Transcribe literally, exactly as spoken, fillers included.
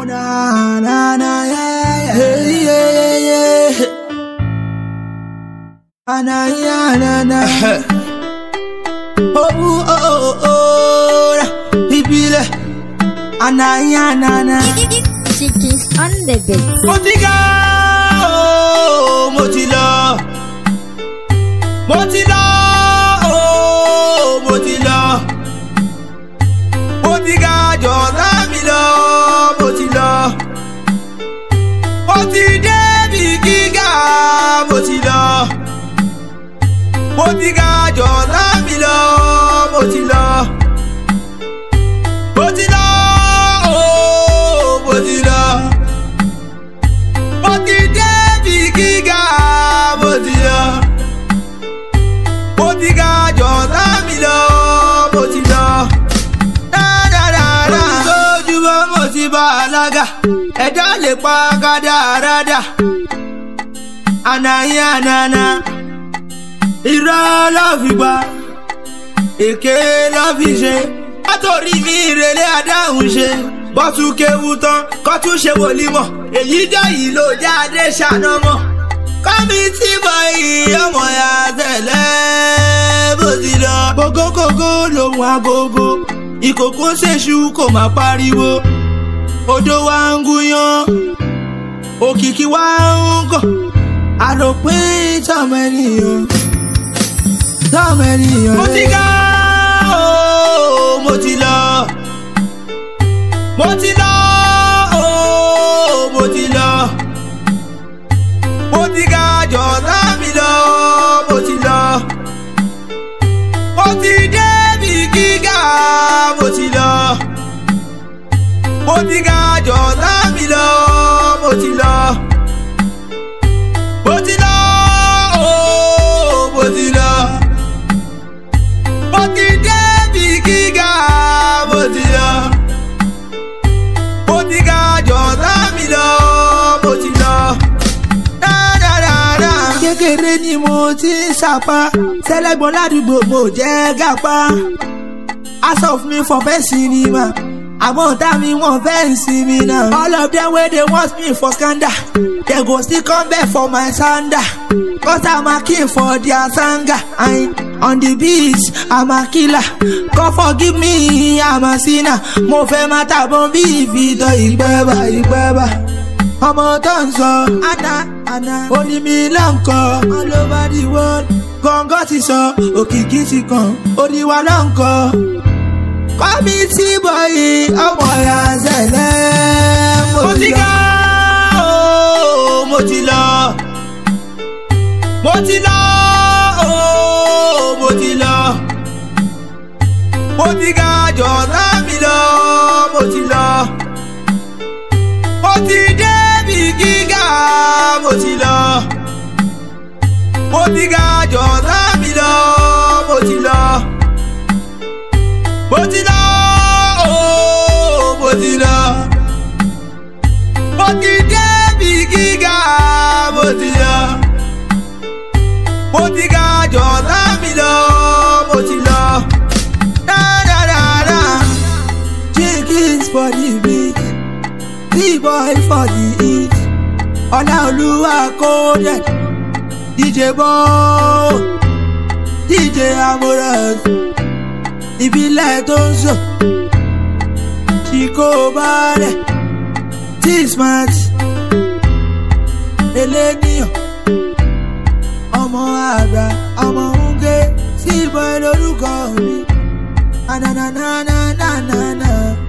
na na na yeah yeah yeah yeah ana yeah na na oh oh oh oh ibile ana yeah na na Chickies on the beat. Motiga oh motila motila oh motila motiga jọ̀dá mi lọ motila moti débi gíga motila motiga jọ̀dá mi lọ motila motila oh motila moti débi gíga motila motiga jọ̀dá mi lọ motila. Balaga ẹ̀dá lè pa kádàrádà ànáyé ànáná irọ́ ló fi gbà èké ló fi ṣe látòrí mi ìrèlè àdáhùn ṣe bọ́tú kéwu tán kọ́tún ṣe wòlímọ̀ èyí jẹ́ yìí ló jáde ṣànámọ̀ kọ́mítì bọ̀yì ọmọ ya tẹ̀lé bó ti lọ. kókókókó lòun agogo ìkòkò ṣèṣù kò má pariwo. Odò wa ń gúnyán, òkìkí wa ń gọ̀, àròpin tọ́mọ ènìyàn, tọ́mọ ènìyàn. Mo ti ga ooo, mo ti lọ, mo ti lọ ooo, mo ti lọ, mo ti ga jọ̀dá mi lọ, mo ti lọ, mo ti débi gíga, mo ti lọ. Mo ti ga jọ̀dá mi lọ, mo ti lọ, mo ti lọ, ooo, mo ti lọ, mo ti débi gíga, mo ti lọ, mo ti ga jọ̀dá mi lọ, mo ti lọ. Dáadáa kékeré ni mo ti ń sapá, sẹ́lẹ̀gbọ́n ládùúgbò mo jẹ́ gàpá, aṣọ fún mi fọ̀fẹ́ sinimá. Àwọn ọ̀tá mi wọ́n fẹ́ sinmi náà. All of them wey dey want me for scandal, they go still come back for my sanda. Cause I'm a king for their sanga. I'm on the beat, I'm a killer. God forgive me, I'm a sinner. Mo fẹ́ máa tàbọn bí ìfìtọ̀ ìgbẹ́bà ìgbẹ́bà. Ọmọ tó ń sọ, àná àná, oní mi ló ń kọ. All over the world, gọ́ngọ́ ti sọ, òkìkí ti kàn, orí wa ló ń kọ. Kọ́mítì bọ̀yì ọmọ ya ṣẹlẹ̀ mo ti ga ooo mo ti lọ mo ti lọ ooo mo ti lọ mo ti ga jọ̀dá mi lọ mo ti lọ mo ti débi gíga mo ti lọ mo ti ga jọ̀dá mi lọ mo ti lọ. Mo ti lọ ooo mo ti lọ mo ti débi gíga mo ti lọ mo ti ga jọ̀dá mi lọ mo ti lọ. Dáadáa chickens for the beat D-boy for the heat Ọláolúwa coded D J Bo D J Amorous ìbílẹ̀ tó ń sọ tí kò bá rẹ̀ T-Smart eléníyàn ọmọ àgbà ọmọ oúnjẹ sí ìbọn lórúkọ mi.